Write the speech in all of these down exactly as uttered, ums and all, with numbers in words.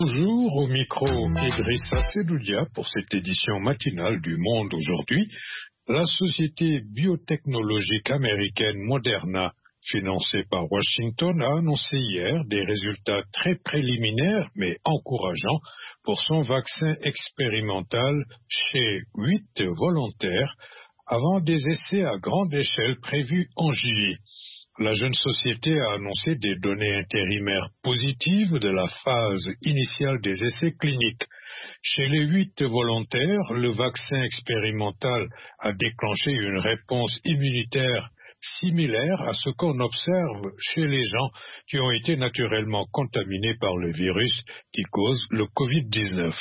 Bonjour, au micro Idrissa Sedoudia pour cette édition matinale du Monde aujourd'hui. La société biotechnologique américaine Moderna, financée par Washington, a annoncé hier des résultats très préliminaires mais encourageants pour son vaccin expérimental chez huit volontaires avant des essais à grande échelle prévus en juillet. La jeune société a annoncé des données intérimaires positives de la phase initiale des essais cliniques. Chez les huit volontaires, le vaccin expérimental a déclenché une réponse immunitaire similaire à ce qu'on observe chez les gens qui ont été naturellement contaminés par le virus qui cause le covid dix-neuf.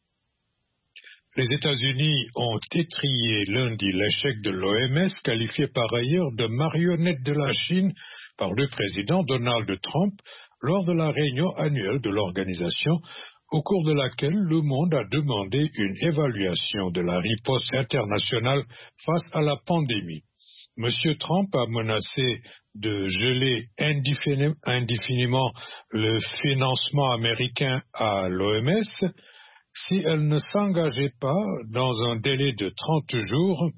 Les États-Unis ont étrillé lundi l'échec de l'O M S, qualifié par ailleurs de marionnette de la Chine par le président Donald Trump lors de la réunion annuelle de l'organisation, au cours de laquelle le monde a demandé une évaluation de la riposte internationale face à la pandémie. Monsieur Trump a menacé de geler indéfiniment, indéfiniment le financement américain à l'O M S si elle ne s'engageait pas dans un délai de trente jours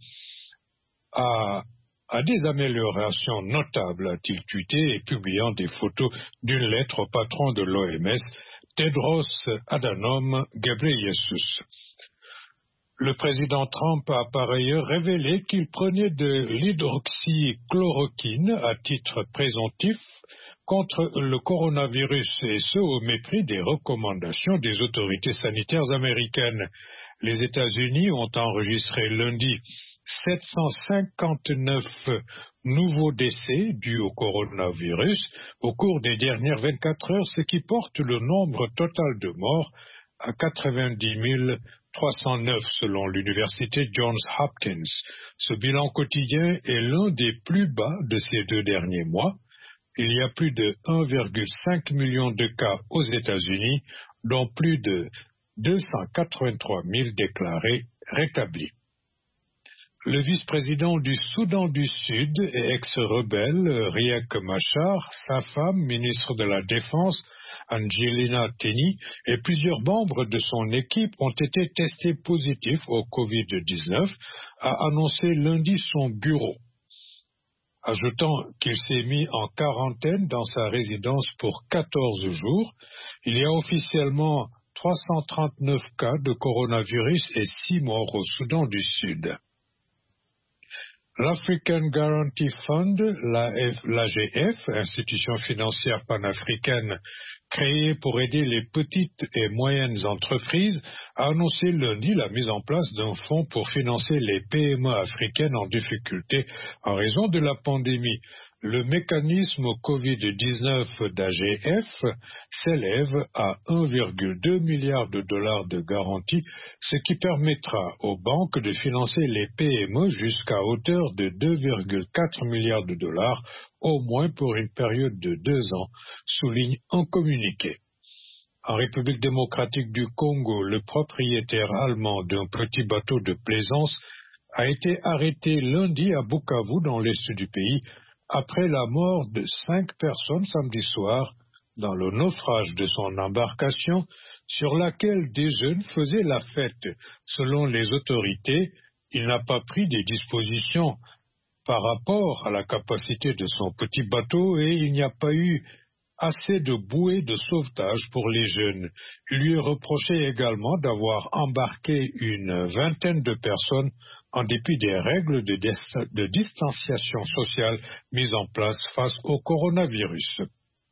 à, à des améliorations notables, a-t-il tweeté, et publiant des photos d'une lettre au patron de l'O M S, Tedros Adhanom Ghebreyesus. Le président Trump a par ailleurs révélé qu'il prenait de l'hydroxychloroquine à titre présomptif contre le coronavirus, et ce au mépris des recommandations des autorités sanitaires américaines. Les États-Unis ont enregistré lundi sept cent cinquante-neuf nouveaux décès dus au coronavirus au cours des dernières vingt-quatre heures, ce qui porte le nombre total de morts à quatre-vingt-dix mille trois cent neuf selon l'université Johns Hopkins. Ce bilan quotidien est l'un des plus bas de ces deux derniers mois. Il y a plus de un virgule cinq million de cas aux États-Unis, dont plus de deux cent quatre-vingt-trois mille déclarés rétablis. Le vice-président du Soudan du Sud et ex-rebelle Riek Machar, sa femme, ministre de la Défense, Angelina Teny, et plusieurs membres de son équipe ont été testés positifs au covid dix-neuf, a annoncé lundi son bureau, ajoutant qu'il s'est mis en quarantaine dans sa résidence pour quatorze jours. Il y a officiellement trois cent trente-neuf cas de coronavirus et six morts au Soudan du Sud. L'African Guarantee Fund, l'A G F, institution financière panafricaine créée pour aider les petites et moyennes entreprises, a annoncé lundi la mise en place d'un fonds pour financer les P M E africaines en difficulté en raison de la pandémie. Le mécanisme covid dix-neuf d'A G F s'élève à un virgule deux milliard de dollars de garantie, ce qui permettra aux banques de financer les P M E jusqu'à hauteur de deux virgule quatre milliards de dollars, au moins pour une période de deux ans, souligne un communiqué. En République démocratique du Congo, le propriétaire allemand d'un petit bateau de plaisance a été arrêté lundi à Bukavu, dans l'est du pays, après la mort de cinq personnes samedi soir dans le naufrage de son embarcation sur laquelle des jeunes faisaient la fête. Selon les autorités, il n'a pas pris des dispositions par rapport à la capacité de son petit bateau et il n'y a pas eu assez de bouées de sauvetage pour les jeunes. Il lui est reproché également d'avoir embarqué une vingtaine de personnes en dépit des règles de, de distanciation sociale mises en place face au coronavirus.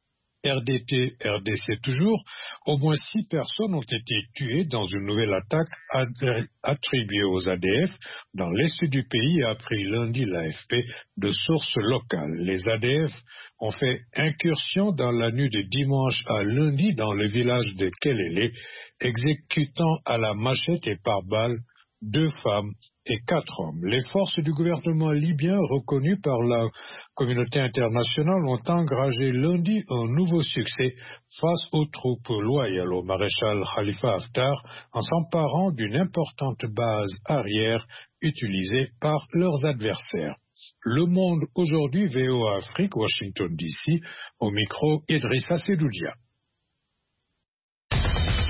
R D T, R D C toujours, au moins six personnes ont été tuées dans une nouvelle attaque attribuée aux A D F dans l'est du pays, a appris lundi l'A F P de sources locales. Les A D F ont fait incursion dans la nuit de dimanche à lundi dans le village de Kelele, exécutant à la machette et par balle deux femmes et quatre hommes. Les forces du gouvernement libyen, reconnues par la communauté internationale, ont engrangé lundi un nouveau succès face aux troupes loyales au maréchal Khalifa Haftar en s'emparant d'une importante base arrière utilisée par leurs adversaires. Le Monde aujourd'hui, V O A Afrique, Washington D C, au micro Idrissa Sedoudia.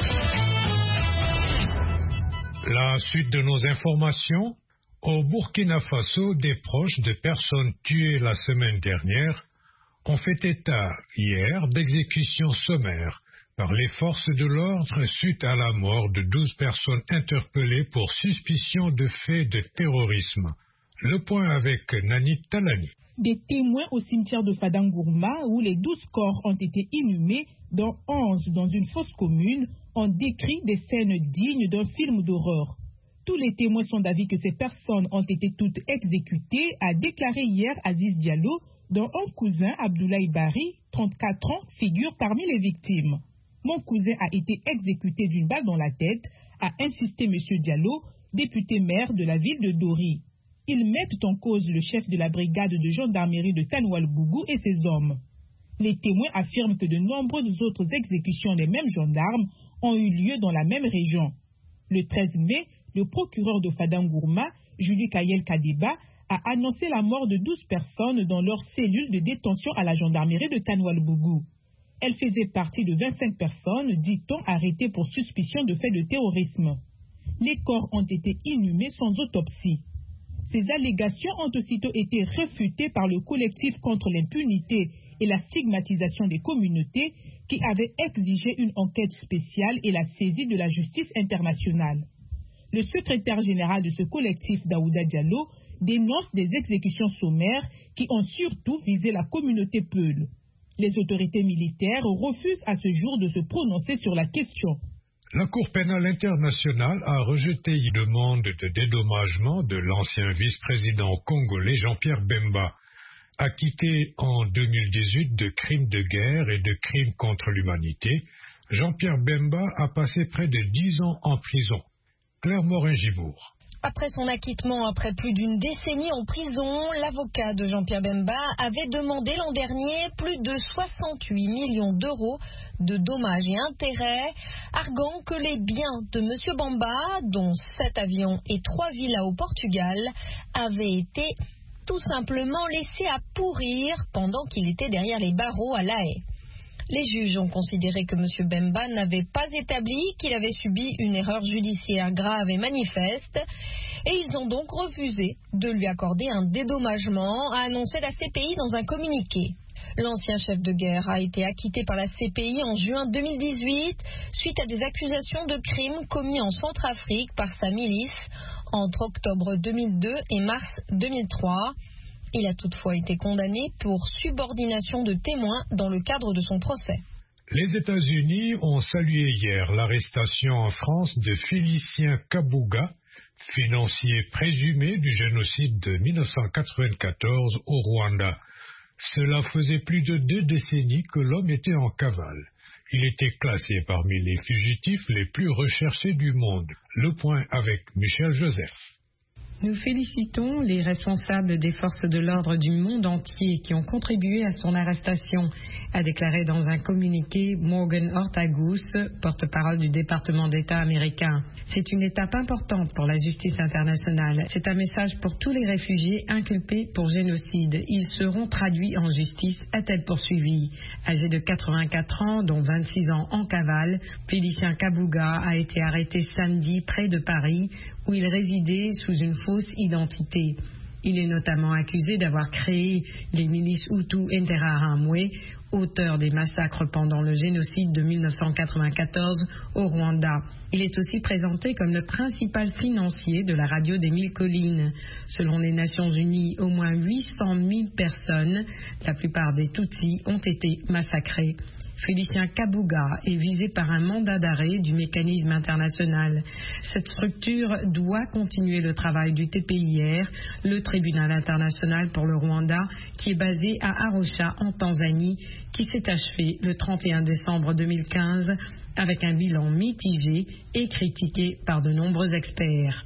La suite de nos informations. Au Burkina Faso, des proches de personnes tuées la semaine dernière ont fait état hier d'exécutions sommaires par les forces de l'ordre suite à la mort de douze personnes interpellées pour suspicion de faits de terrorisme. Le point avec Nani Talani. Des témoins au cimetière de Fadangourma où les douze corps ont été inhumés, dont onze dans une fosse commune, ont décrit des scènes dignes d'un film d'horreur. Tous les témoins sont d'avis que ces personnes ont été toutes exécutées, a déclaré hier Aziz Diallo, dont un cousin, Abdoulaye Bari, trente-quatre ans, figure parmi les victimes. Mon cousin a été exécuté d'une balle dans la tête, a insisté M. Diallo, député maire de la ville de Dori. Ils mettent en cause le chef de la brigade de gendarmerie de Tanoual-Bougou et ses hommes. Les témoins affirment que de nombreuses autres exécutions des mêmes gendarmes ont eu lieu dans la même région. Le treize mai, le procureur de Fadangourma, Julie Kayel Kadeba, a annoncé la mort de douze personnes dans leur cellule de détention à la gendarmerie de Tanoual-Bougou. Elle faisait partie de vingt-cinq personnes, dit-on, arrêtées pour suspicion de faits de terrorisme. Les corps ont été inhumés sans autopsie. Ces allégations ont aussitôt été réfutées par le collectif contre l'impunité et la stigmatisation des communautés qui avait exigé une enquête spéciale et la saisie de la justice internationale. Le secrétaire général de ce collectif, Daouda Diallo, dénonce des exécutions sommaires qui ont surtout visé la communauté Peul. Les autorités militaires refusent à ce jour de se prononcer sur la question. La Cour pénale internationale a rejeté une demande de dédommagement de l'ancien vice-président congolais Jean-Pierre Bemba, acquitté en deux mille dix-huit de crimes de guerre et de crimes contre l'humanité. Jean-Pierre Bemba a passé près de dix ans en prison. Claire Morin-Gibourg. Après son acquittement, après plus d'une décennie en prison, l'avocat de Jean-Pierre Bemba avait demandé l'an dernier plus de soixante-huit millions d'euros de dommages et intérêts, arguant que les biens de M. Bemba, dont sept avions et trois villas au Portugal, avaient été tout simplement laissés à pourrir pendant qu'il était derrière les barreaux à La Haye. Les juges ont considéré que M. Bemba n'avait pas établi qu'il avait subi une erreur judiciaire grave et manifeste, et ils ont donc refusé de lui accorder un dédommagement, a annoncé la C P I dans un communiqué. L'ancien chef de guerre a été acquitté par la C P I en juin deux mille dix-huit suite à des accusations de crimes commis en Centrafrique par sa milice entre octobre deux mille deux et mars deux mille trois. Il a toutefois été condamné pour subordination de témoins dans le cadre de son procès. Les États-Unis ont salué hier l'arrestation en France de Félicien Kabouga, financier présumé du génocide de mille neuf cent quatre-vingt-quatorze au Rwanda. Cela faisait plus de deux décennies que l'homme était en cavale. Il était classé parmi les fugitifs les plus recherchés du monde. Le point avec Michel Joseph. Nous félicitons les responsables des forces de l'ordre du monde entier qui ont contribué à son arrestation, a déclaré dans un communiqué Morgan Ortagus, porte-parole du département d'État américain. C'est une étape importante pour la justice internationale. C'est un message pour tous les réfugiés inculpés pour génocide. Ils seront traduits en justice, a-t-elle poursuivi. Âgé de quatre-vingt-quatre ans, dont vingt-six ans en cavale, Félicien Kabouga a été arrêté samedi près de Paris, où il résidait sous une fausse identité. Il est notamment accusé d'avoir créé les milices Hutu Interahamwe, auteurs des massacres pendant le génocide de mille neuf cent quatre-vingt-quatorze au Rwanda. Il est aussi présenté comme le principal financier de la radio des Mille Collines. Selon les Nations Unies, au moins huit cent mille personnes, la plupart des Tutsis, ont été massacrées. Félicien Kabouga est visé par un mandat d'arrêt du mécanisme international. Cette structure doit continuer le travail du T P I R, le tribunal international pour le Rwanda, qui est basé à Arusha en Tanzanie, qui s'est achevé le trente et un décembre deux mille quinze avec un bilan mitigé et critiqué par de nombreux experts.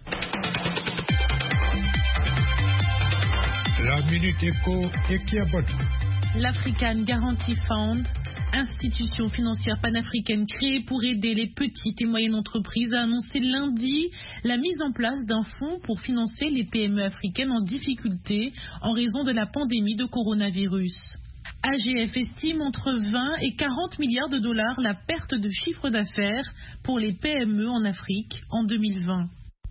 La Minute Éco et Kiabodou. L'African Guarantee Fund, institution financière panafricaine créée pour aider les petites et moyennes entreprises, a annoncé lundi la mise en place d'un fonds pour financer les P M E africaines en difficulté en raison de la pandémie de coronavirus. A G F estime entre vingt et quarante milliards de dollars la perte de chiffre d'affaires pour les P M E en Afrique en deux mille vingt.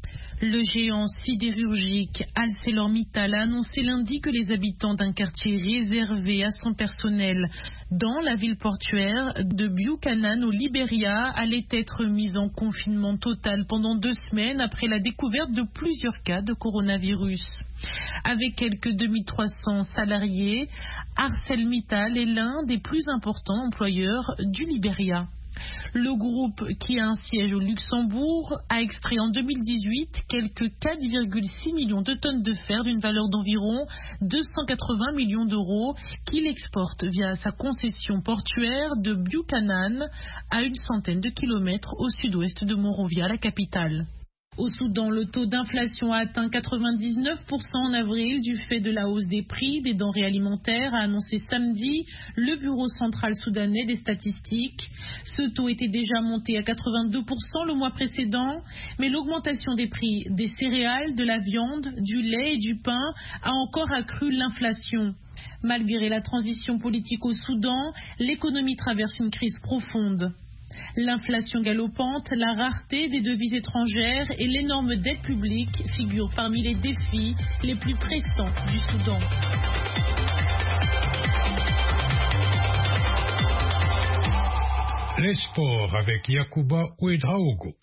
Le géant sidérurgique ArcelorMittal a annoncé lundi que les habitants d'un quartier réservé à son personnel dans la ville portuaire de Buchanan au Libéria allaient être mis en confinement total pendant deux semaines après la découverte de plusieurs cas de coronavirus. Avec quelques deux mille trois cents salariés, ArcelorMittal est l'un des plus importants employeurs du Libéria. Le groupe, qui a un siège au Luxembourg, a extrait en deux mille dix-huit quelques quatre virgule six millions de tonnes de fer d'une valeur d'environ deux cent quatre-vingts millions d'euros qu'il exporte via sa concession portuaire de Buchanan à une centaine de kilomètres au sud-ouest de Monrovia, la capitale. Au Soudan, le taux d'inflation a atteint quatre-vingt-dix-neuf pour cent en avril du fait de la hausse des prix des denrées alimentaires, a annoncé samedi le Bureau central soudanais des statistiques. Ce taux était déjà monté à quatre-vingt-deux pour cent le mois précédent, mais l'augmentation des prix des céréales, de la viande, du lait et du pain a encore accru l'inflation. Malgré la transition politique au Soudan, l'économie traverse une crise profonde. L'inflation galopante, la rareté des devises étrangères et l'énorme dette publique figurent parmi les défis les plus pressants du Soudan. Les sports avec Yacouba Ouedraogo.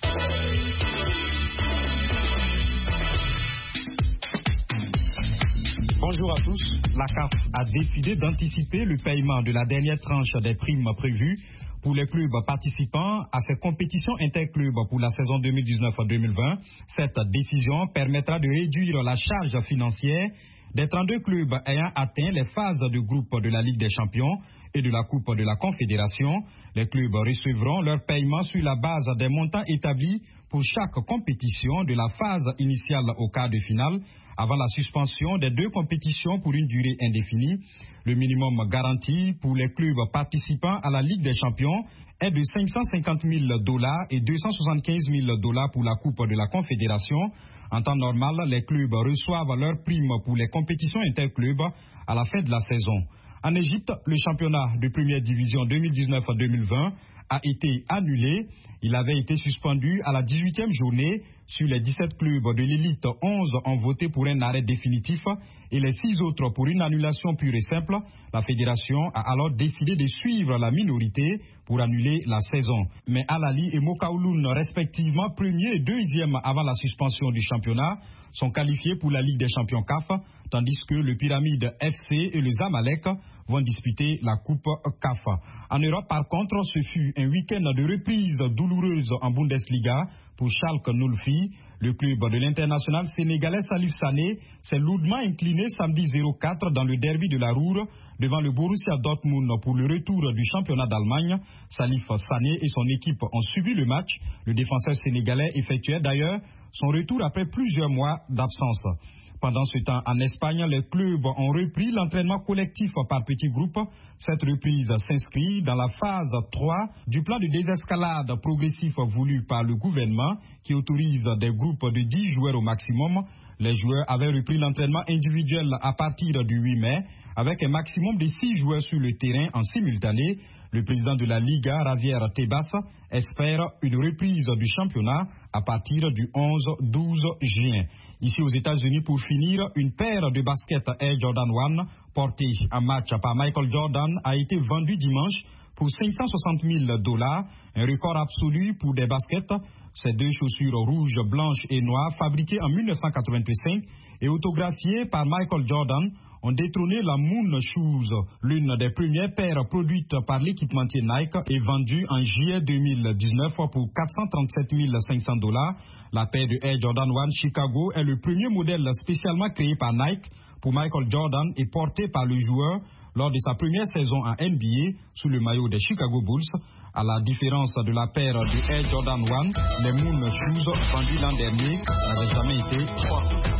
Bonjour à tous. La C A F a décidé d'anticiper le paiement de la dernière tranche des primes prévues pour les clubs participants à ces compétitions interclubs pour la saison deux mille dix-neuf deux mille vingt. Cette décision permettra de réduire la charge financière des trente-deux clubs ayant atteint les phases de groupe de la Ligue des Champions et de la Coupe de la Confédération. Les clubs recevront leur paiement sur la base des montants établis pour chaque compétition de la phase initiale au quart de finale avant la suspension des deux compétitions pour une durée indéfinie. Le minimum garanti pour les clubs participants à la Ligue des Champions est de cinq cent cinquante mille dollars et deux cent soixante-quinze mille dollars pour la Coupe de la Confédération. En temps normal, les clubs reçoivent leurs primes pour les compétitions interclubs à la fin de la saison. En Égypte, le championnat de première division deux mille dix-neuf deux mille vingt a été annulé. Il avait été suspendu à la dix-huitième journée. Sur les dix-sept clubs de l'élite, onze ont voté pour un arrêt définitif et les six autres pour une annulation pure et simple. La fédération a alors décidé de suivre la minorité pour annuler la saison. Mais Al-Ahly et Mokaouloun, respectivement premier et deuxième avant la suspension du championnat, sont qualifiés pour la Ligue des Champions C A F, tandis que le Pyramide F C et le Zamalek vont disputer la Coupe C A F. En Europe, par contre, ce fut un week-end de reprise douloureuse en Bundesliga pour Schalke Nulfi. Le club de l'international sénégalais Salif Sané s'est lourdement incliné samedi zéro quatre dans le derby de la Ruhr devant le Borussia Dortmund pour le retour du championnat d'Allemagne. Salif Sané et son équipe ont suivi le match. Le défenseur sénégalais effectuait d'ailleurs son retour après plusieurs mois d'absence. Pendant ce temps, en Espagne, les clubs ont repris l'entraînement collectif par petits groupes. Cette reprise s'inscrit dans la phase trois du plan de désescalade progressif voulu par le gouvernement qui autorise des groupes de dix joueurs au maximum. Les joueurs avaient repris l'entraînement individuel à partir du huit mai avec un maximum de six joueurs sur le terrain en simultané. Le président de la Liga, Javier Tebas, espère une reprise du championnat à partir du onze douze juin. Ici aux États-Unis, pour finir, une paire de baskets Air Jordan un portée en match par Michael Jordan a été vendue dimanche pour cinq cent soixante mille dollars, un record absolu pour des baskets. Ces deux chaussures rouges, blanches et noires, fabriquées en mille neuf cent quatre-vingt-cinq et autographiées par Michael Jordan, ont détrôné la Moon Shoes, l'une des premières paires produites par l'équipementier Nike et vendue en juillet deux mille dix-neuf pour quatre cent trente-sept mille cinq cents dollars. La paire de Air Jordan un Chicago est le premier modèle spécialement créé par Nike pour Michael Jordan et porté par le joueur lors de sa première saison en N B A sous le maillot des Chicago Bulls. À la différence de la paire de Air Jordan un, les Moon Shoes vendus l'an dernier n'avaient jamais été portés.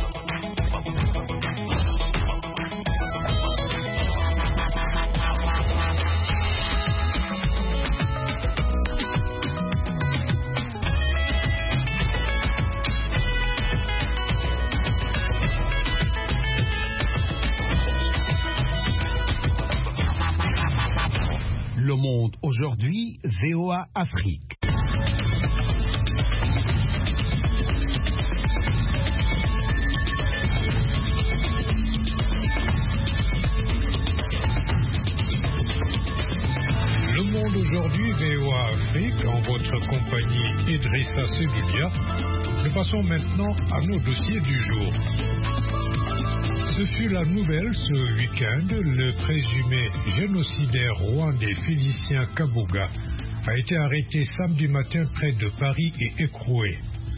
Le Monde aujourd'hui, V O A Afrique. compagnie Idrissa Seloudia, nous passons maintenant à nos dossiers du jour. Ce fut la nouvelle ce week-end. Le présumé génocidaire rwandais Félicien Kabuga a été arrêté samedi matin près de Paris et écroué.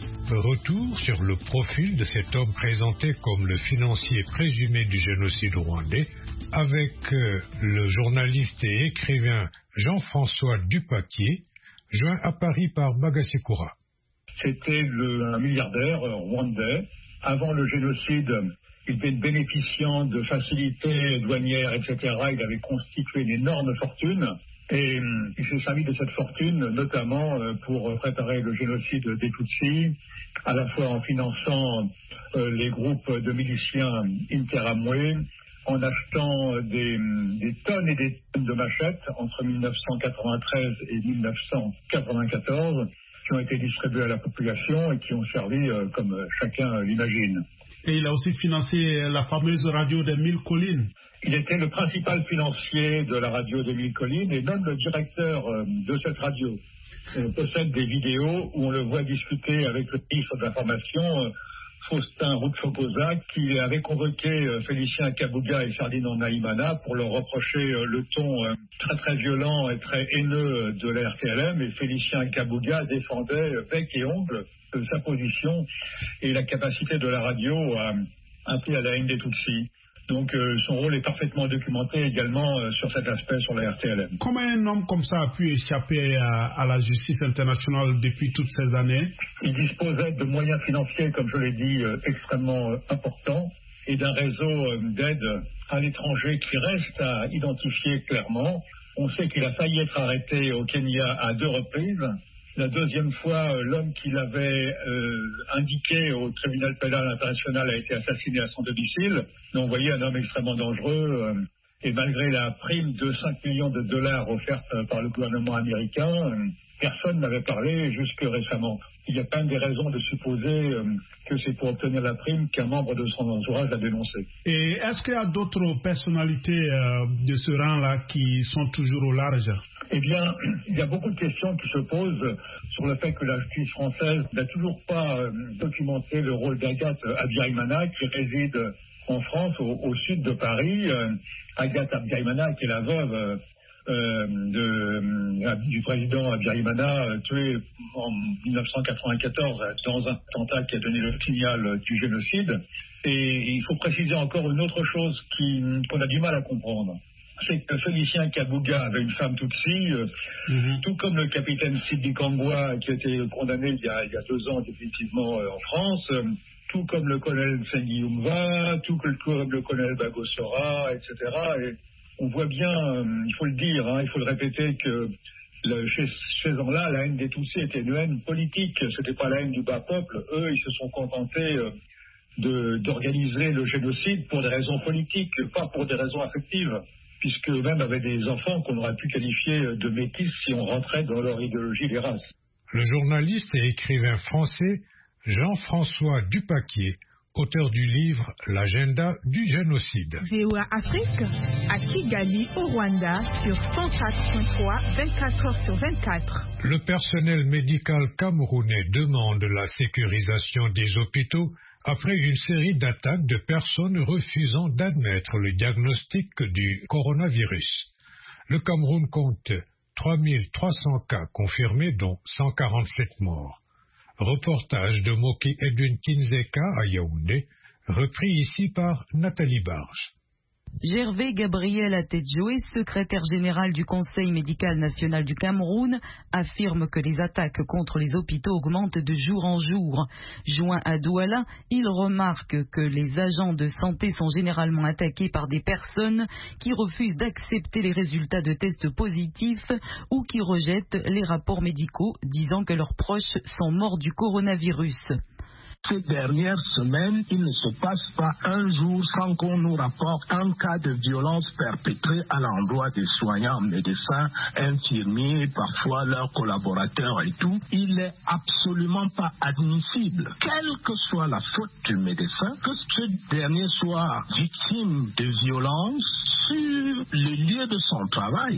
Retour sur le profil de cet homme présenté comme le financier présumé du génocide rwandais avec euh, le journaliste et écrivain Jean-François Dupaquier, joint à Paris par Magasekura. C'était le, un milliardaire rwandais. Avant le génocide, il était bénéficiant de facilités douanières, et cetera. Il avait constitué une énorme fortune. Et euh, il s'est servi de cette fortune, notamment euh, pour préparer le génocide des Tutsis, à la fois en finançant euh, les groupes de miliciens Interamwe, en achetant des, des tonnes et des tonnes de machettes entre mille neuf cent quatre-vingt-treize et mille neuf cent quatre-vingt-quatorze, qui ont été distribuées à la population et qui ont servi euh, comme chacun l'imagine. Et il a aussi financé la fameuse radio des Mille Collines. Il était le principal financier de la radio des Mille Collines et même le directeur euh, de cette radio. On possède des vidéos où on le voit discuter avec le ministre de l'Information, euh, Faustin Rutsokoza, qui avait convoqué euh, Félicien Kabuga et Ferdinand Nahimana pour leur reprocher euh, le ton euh, très très violent et très haineux de la R T L M. Et Félicien Kabuga défendait euh, bec et ongle euh, sa position et la capacité de la radio à appeler à la haine des Tutsis. Donc euh, son rôle est parfaitement documenté également euh, sur cet aspect sur la R T L M. Comment un homme comme ça a pu échapper à, à la justice internationale depuis toutes ces années? Il disposait de moyens financiers, comme je l'ai dit, euh, extrêmement euh, importants et d'un réseau euh, d'aide à l'étranger qui reste à identifier clairement. On sait qu'il a failli être arrêté au Kenya à deux reprises. La deuxième fois, euh, l'homme qui l'avait euh, indiqué au tribunal pénal international a été assassiné à son domicile. Donc, vous voyez, un homme extrêmement dangereux. Euh, et malgré la prime de cinq millions de dollars offerte euh, par le gouvernement américain, euh, personne n'avait parlé jusque récemment. Il y a pas des raisons de supposer euh, que c'est pour obtenir la prime qu'un membre de son entourage l'a dénoncé. Et est-ce qu'il y a d'autres personnalités euh, de ce rang-là qui sont toujours au large? Eh bien, il y a beaucoup de questions qui se posent sur le fait que la justice française n'a toujours pas euh, documenté le rôle d'Agathe Abiyarimana, qui réside en France, au, au sud de Paris. Euh, Agathe Abiyarimana, qui est la veuve euh, de, euh, du président Abiyarimana, euh, tué en mille neuf cent quatre-vingt-quatorze dans un attentat qui a donné le signal du génocide. Et il faut préciser encore une autre chose qui, qu'on a du mal à comprendre. C'est que Félicien Kabuga avait une femme Tutsi, euh, mm-hmm. tout comme le capitaine Sidi Kangwa, qui a été condamné il y a, il y a deux ans définitivement euh, en France, euh, tout comme le colonel Sengiumva, tout comme le colonel Bagosora, et cetera. Et on voit bien, euh, il faut le dire, hein, il faut le répéter, que le, chez ces gens-là, la haine des Tutsis était une haine politique, c'était pas la haine du bas peuple. Eux, ils se sont contentés euh, de, d'organiser le génocide pour des raisons politiques, pas pour des raisons affectives, puisque eux-mêmes avaient des enfants qu'on aurait pu qualifier de métis si on rentrait dans leur idéologie des races. Le journaliste et écrivain français Jean-François Dupaquier, auteur du livre L'agenda du génocide. V O A Afrique, à Kigali, au Rwanda, sur cent quatre point trois, vingt-quatre heures sur vingt-quatre. Le personnel médical camerounais demande la sécurisation des hôpitaux après une série d'attaques de personnes refusant d'admettre le diagnostic du coronavirus. Le Cameroun compte trois mille trois cents cas confirmés, dont cent quarante-sept morts. Reportage de Moki Edwin Kinzeka à Yaoundé, repris ici par Nathalie Barge. Gervais Gabriel Atedjoé, secrétaire général du Conseil médical national du Cameroun, affirme que les attaques contre les hôpitaux augmentent de jour en jour. Joint à Douala, il remarque que les agents de santé sont généralement attaqués par des personnes qui refusent d'accepter les résultats de tests positifs ou qui rejettent les rapports médicaux disant que leurs proches sont morts du coronavirus. Ces dernières semaines, il ne se passe pas un jour sans qu'on nous rapporte un cas de violence perpétrée à l'endroit des soignants, médecins, infirmiers, parfois leurs collaborateurs et tout. Il n'est absolument pas admissible, quelle que soit la faute du médecin, que ce dernier soit victime de violence sur le lieu de son travail.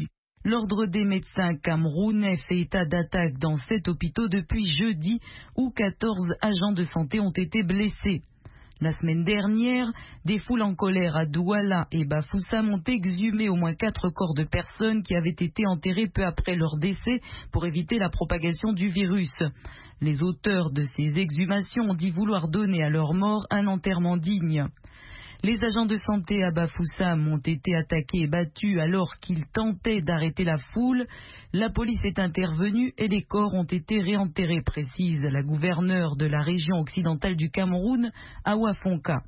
L'Ordre des médecins camerounais fait état d'attaques dans sept hôpitaux depuis jeudi où quatorze agents de santé ont été blessés. La semaine dernière, des foules en colère à Douala et Bafoussam ont exhumé au moins quatre corps de personnes qui avaient été enterrés peu après leur décès pour éviter la propagation du virus. Les auteurs de ces exhumations ont dit vouloir donner à leurs morts un enterrement digne. Les agents de santé à Bafoussam ont été attaqués et battus alors qu'ils tentaient d'arrêter la foule. La police est intervenue et les corps ont été réenterrés, précise la gouverneure de la région occidentale du Cameroun, Awa Fonka.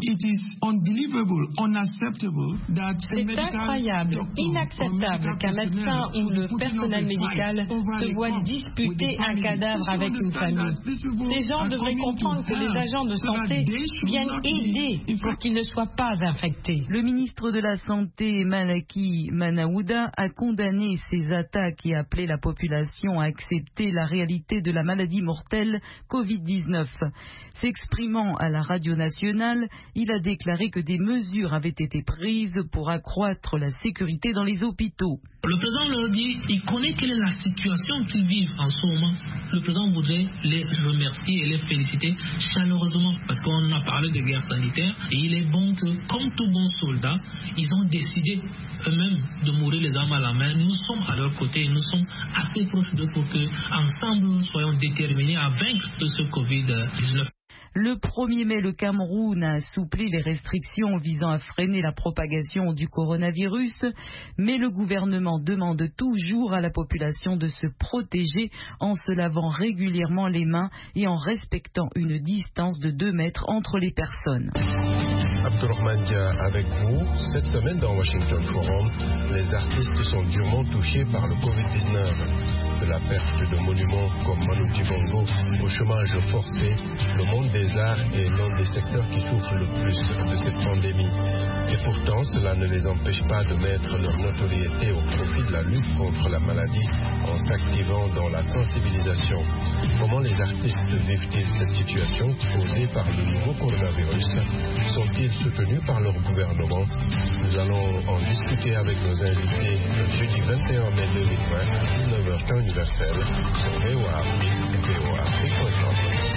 C'est incroyable, inacceptable qu'un médecin ou le personnel médical se voit disputer un cadavre avec une famille. Ces gens devraient comprendre que les agents de santé viennent aider pour qu'ils ne soient pas infectés. Le ministre de la Santé, Malaki Manaouda, a condamné ces attaques et appelé la population à accepter la réalité de la maladie mortelle covid dix-neuf. S'exprimant à la radio nationale, il a déclaré que des mesures avaient été prises pour accroître la sécurité dans les hôpitaux. Le président leur dit, il connaît quelle est la situation qu'ils vivent en ce moment. Le président voudrait les remercier et les féliciter chaleureusement parce qu'on a parlé de guerre sanitaire et il est bon que, comme tout bon soldat, ils ont décidé eux-mêmes de mourir les armes à la main. Nous sommes à leur côté et nous sommes assez proches d'eux pour que, ensemble, nous soyons déterminés à vaincre ce covid dix-neuf. Le premier mai, le Cameroun a assoupli les restrictions visant à freiner la propagation du coronavirus, mais le gouvernement demande toujours à la population de se protéger en se lavant régulièrement les mains et en respectant une distance de deux mètres entre les personnes. Abdourahmane Dia avec vous. Cette semaine dans Washington Forum, les artistes sont durement touchés par le covid dix-neuf. De la perte de monuments comme Manu Dibango au chômage forcé, le monde des arts est l'un des secteurs qui souffre le plus de cette pandémie. Et pourtant, cela ne les empêche pas de mettre leur notoriété au profit de la lutte contre la maladie en s'activant dans la sensibilisation. Comment les artistes vivent-ils cette situation causée par le nouveau coronavirus? Sont-ils soutenus par leur gouvernement? Nous allons en discuter avec nos invités le jeudi vingt et un mai deux mille vingt à dix-neuf heures temps universel sur V O A Afrique et V O A Afrique point com.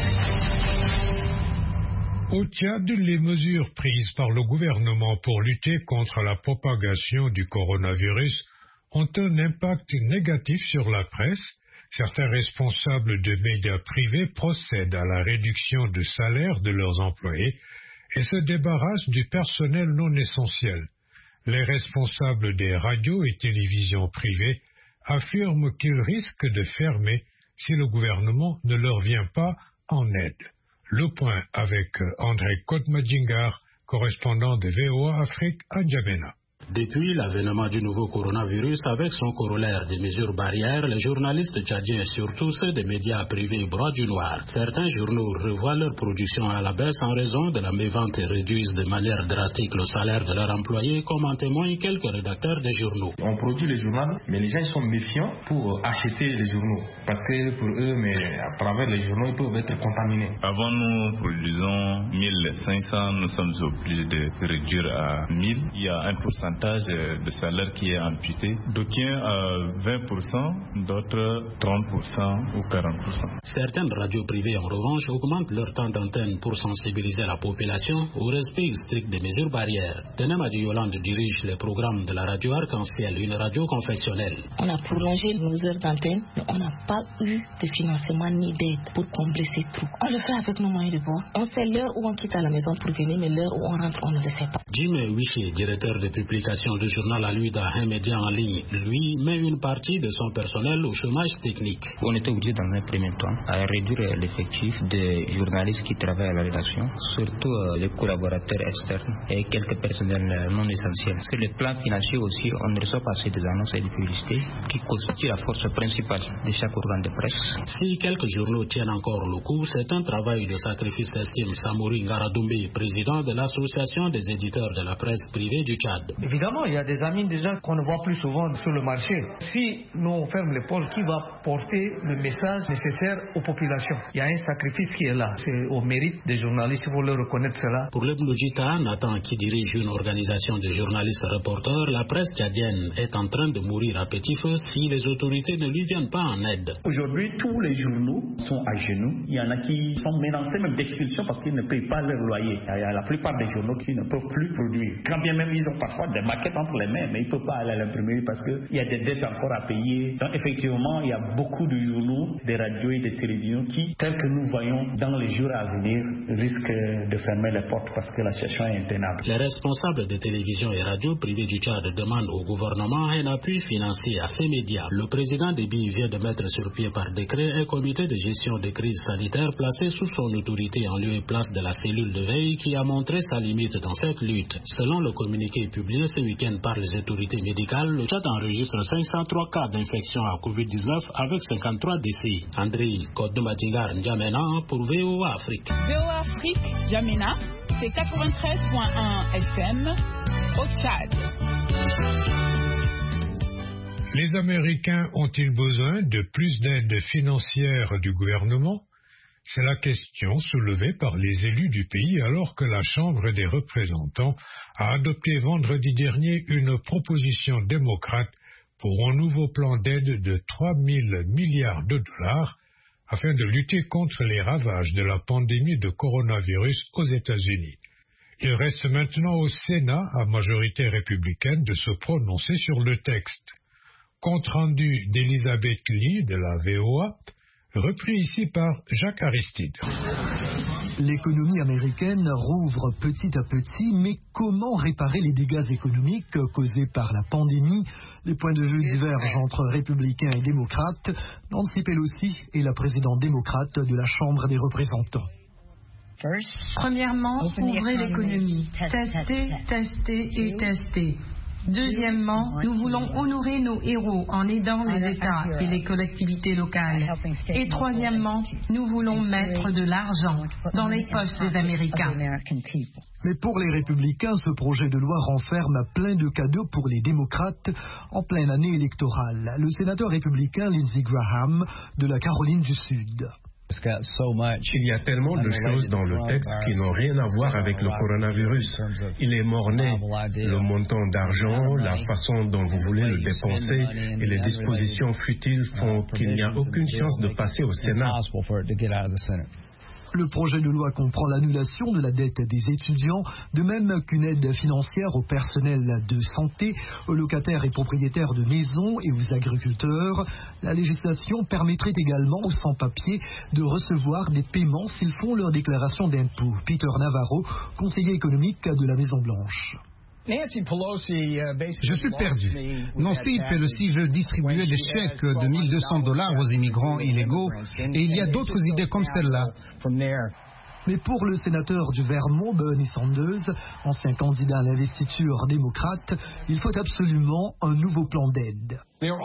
Au Tchad, les mesures prises par le gouvernement pour lutter contre la propagation du coronavirus ont un impact négatif sur la presse. Certains responsables de médias privés procèdent à la réduction de salaire de leurs employés et se débarrassent du personnel non essentiel. Les responsables des radios et télévisions privées affirment qu'ils risquent de fermer si le gouvernement ne leur vient pas en aide. Le point avec André Kotmadjingar, correspondant de V O A Afrique à N'Djamena. Depuis l'avènement du nouveau coronavirus avec son corollaire des mesures barrières, les journalistes tchadiens et surtout ceux des médias privés broient du noir. Certains journaux revoient leur production à la baisse en raison de la mévente et réduisent de manière drastique le salaire de leurs employés, comme en témoignent quelques rédacteurs des journaux. On produit les journaux, mais les gens ils sont méfiants pour acheter les journaux. Parce que pour eux, mais à travers les journaux, ils peuvent être contaminés. Avant, nous produisons mille cinq cents, nous sommes obligés de réduire à mille. Il y a un pourcentage de salaire qui est amputé. D'aucuns à vingt pour cent, d'autres trente pour cent ou quarante pour cent. Certaines radios privées, en revanche, augmentent leur temps d'antenne pour sensibiliser la population au respect strict des mesures barrières. Tenemadi Yolande dirige les programmes de la radio Arc-en-Ciel, une radio confessionnelle. On a prolongé nos heures d'antenne, mais on n'a pas eu de financement ni d'aide pour combler ces trous. On le fait avec nos moyens de bord. On sait l'heure où on quitte à la maison pour venir, mais l'heure où on rentre, on ne le sait pas. Jimmy Wiché, directeur de publication du journal à lui d'un média en ligne, lui met une partie de son personnel au chômage technique. On était obligé dans un premier temps à réduire l'effectif des journalistes qui travaillent à la rédaction, surtout euh, les collaborateurs externes et quelques personnels non essentiels. Sur le plan financier aussi, on ne reçoit pas assez des annonces et des publicités qui constituent la force principale de chaque organe de presse. Si quelques journaux tiennent encore le coup, c'est un travail de sacrifice, estime Samori Ngaradoumbi, président de l'association des éditeurs de la presse privée du Tchad. Évidemment, il y a des amines déjà qu'on ne voit plus souvent sur le marché. Si nous on ferme les pôles, qui va porter le message nécessaire aux populations? Il y a un sacrifice qui est là. C'est au mérite des journalistes, il faut leur reconnaître cela. Pour le Blujita, Nathan, qui dirige une organisation de journalistes reporters, la presse tchadienne est en train de mourir à petit feu si les autorités ne lui viennent pas en aide. Aujourd'hui, tous les journaux sont à genoux. Il y en a qui sont menacés même d'expulsion parce qu'ils ne payent pas leur loyer. Il y a la plupart des journaux qui ne peuvent plus produire. Quand bien même ils ont parfois des maquettes entre les mains, mais ils ne peuvent pas aller à l'imprimerie parce qu'il y a des dettes encore à payer. Donc effectivement, il y a beaucoup de journaux, des radios et des télévisions qui, tels que nous voyons dans les jours à venir, risquent de fermer les portes parce que la situation est intenable. Les responsables des télévisions et radios privées du Tchad demandent au gouvernement un appui financier à ces médias. Le président Déby vient de mettre sur pied par décret un comité de gestion des crises sanitaires placé sous son autorité en lieu et place de la cellule de veille qui a montré sa limite dans cette lutte. Selon le communiqué publié ce week-end par les autorités médicales, le Tchad enregistre cinq cent trois cas d'infection à covid dix-neuf avec cinquante-trois décès. André Kodoumatingar N'Djamena pour V O A Afrique. V O A Afrique, N'Djamena, c'est quatre-vingt-treize point un F M au Tchad. Les Américains ont-ils besoin de plus d'aide financière du gouvernement? C'est la question soulevée par les élus du pays alors que la Chambre des représentants a adopté vendredi dernier une proposition démocrate pour un nouveau plan d'aide de trois mille milliards de dollars afin de lutter contre les ravages de la pandémie de coronavirus aux États-Unis. Il reste maintenant au Sénat, à majorité républicaine, de se prononcer sur le texte. Compte rendu d'Elisabeth Lee de la V O A, repris ici par Jacques Aristide. L'économie américaine rouvre petit à petit, mais comment réparer les dégâts économiques causés par la pandémie? Les points de vue divergent entre républicains et démocrates. Nancy Pelosi est la présidente démocrate de la Chambre des représentants. Premièrement, ouvrez l'économie. Tester, tester et tester. Deuxièmement, nous voulons honorer nos héros en aidant les États et les collectivités locales. Et troisièmement, nous voulons mettre de l'argent dans les poches des Américains. Mais pour les républicains, ce projet de loi renferme plein de cadeaux pour les démocrates en pleine année électorale. Le sénateur républicain Lindsey Graham de la Caroline du Sud. Il y a tellement de choses dans le texte qui n'ont rien à voir avec le coronavirus. Il est mort-né. Le montant d'argent, la façon dont vous voulez le dépenser et les dispositions futiles font qu'il n'y a aucune chance de passer au Sénat. Le projet de loi comprend l'annulation de la dette des étudiants, de même qu'une aide financière au personnel de santé, aux locataires et propriétaires de maisons et aux agriculteurs. La législation permettrait également aux sans-papiers de recevoir des paiements s'ils font leur déclaration d'impôt. Peter Navarro, conseiller économique de la Maison-Blanche. Je suis perdu. Nancy Pelosi veut distribuer des chèques de mille deux cents dollars aux immigrants illégaux et il y a d'autres idées comme celle-là. Mais pour le sénateur du Vermont, Bernie Sanders, ancien candidat à l'investiture démocrate, il faut absolument un nouveau plan d'aide.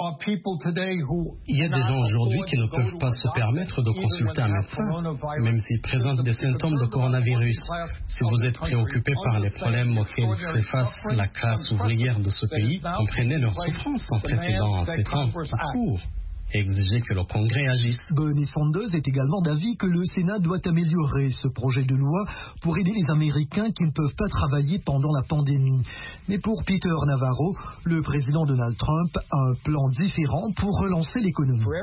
Il y a des gens aujourd'hui qui ne peuvent pas se permettre de consulter un médecin, même s'ils présentent des symptômes de coronavirus. Si vous êtes préoccupé par les problèmes auxquels fait face la classe ouvrière de ce pays, comprenez leurs souffrances en précédant ces temps courts. Et exiger que le Congrès agisse. Bernie Sanders est également d'avis que le Sénat doit améliorer ce projet de loi pour aider les Américains qui ne peuvent pas travailler pendant la pandémie. Mais pour Peter Navarro, le président Donald Trump a un plan différent pour relancer l'économie. Pour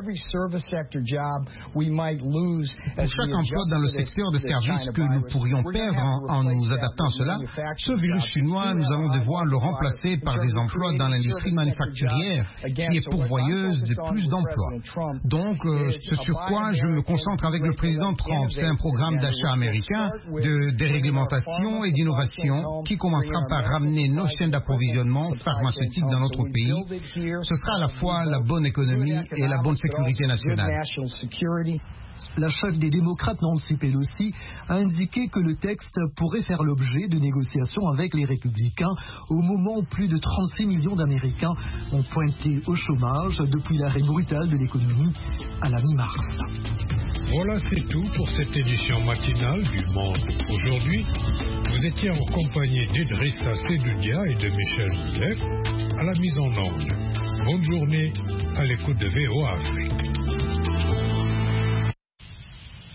chaque emploi dans le secteur de services que nous pourrions perdre en, en nous adaptant à cela, ce virus chinois, nous allons devoir le remplacer par des emplois dans l'industrie manufacturière qui est pourvoyeuse de plus d'emplois. Donc, euh, ce sur quoi je me concentre avec le président Trump, c'est un programme d'achat américain, de déréglementation et d'innovation qui commencera par ramener nos chaînes d'approvisionnement pharmaceutiques dans notre pays. Ce sera à la fois la bonne économie et la bonne sécurité nationale. La chef des démocrates Nancy Pelosi a indiqué que le texte pourrait faire l'objet de négociations avec les républicains au moment où plus de trente-six millions d'Américains ont pointé au chômage depuis l'arrêt brutal de l'économie à la mi-mars. Voilà, c'est tout pour cette édition matinale du Monde aujourd'hui. Vous étiez en compagnie d'Idrissa Sedoudia et de Michel Boulek à la mise en onde. Bonne journée à l'écoute de V O A Afrique.